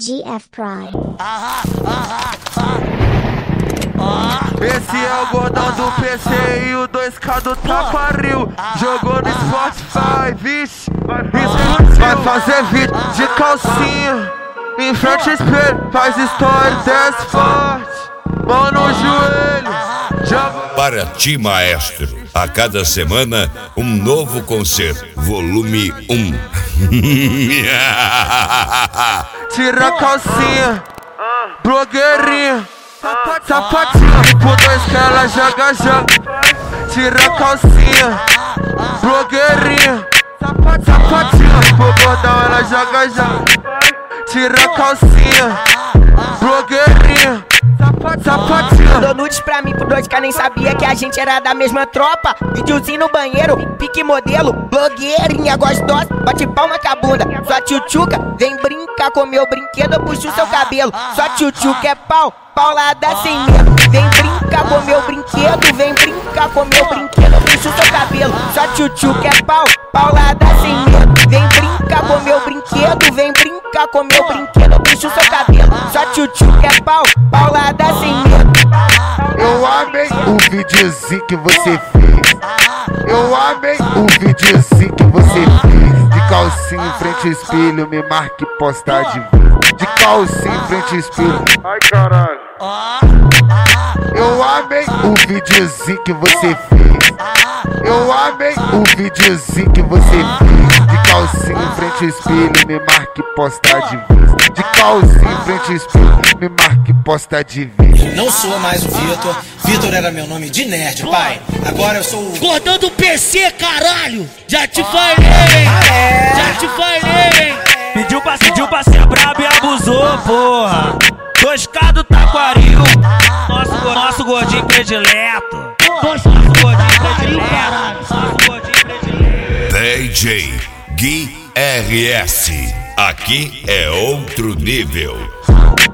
GF Pride. Esse é o gordão do PC e o 2K do Taquaril. Jogou no Spotify, vixe. Vai fazer vídeo de calcinha em frente ao espelho, faz história, desce forte, mão no joelho, joga. Para ti, maestro, a cada semana um novo concerto, volume 1. Tira a calcinha, blogueirinha, sapatinha, por 2K ela joga. Tira a calcinha, blogueirinha, sapatinha, por gordão ela joga. Tira a calcinha, blogueirinha, sapatinha. Mandou nudes pra mim pro 2K, nem sabia que a gente era da mesma tropa. Videozinho no banheiro, pique modelo, blogueirinha gostosa, bate palma com a bunda. Sua tchutchuca, vem brincar com meu brinquedo, eu puxo seu cabelo. Sua tchutchuca é paulada sem medo. Vem brincar com meu brinquedo, vem brincar com meu brinquedo, eu puxo seu cabelo. Sua tchutchuca é paulada sem medo. Vem brincar com meu brinquedo, vem brincar com meu brinquedo, eu puxo seu cabelo. Sua tchutchuca é paulada sem medo. Eu amei o videozinho que você fez. Eu amei o videozinho que você fez. De calcinha em frente ao espelho, me marque e posta de vez. De calcinha em frente ao espelho. Ai caralho. Eu amei o videozinho que você fez. Eu amei o videozinho que você fez. De calcinha em frente ao espelho, me marque e posta de vez. De calcinha em frente ao espelho, me marque e posta de vez. Não sou mais o Vitor. Vitor era meu nome de nerd, pai. Agora eu sou o gordão do PC, caralho. Já te falei, já te falei. Pediu pra ser brabo e abusou, porra. 2K do Taquaril, nosso gordinho predileto. Nosso gordinho predileto. DJ Gui RS. Aqui é outro nível.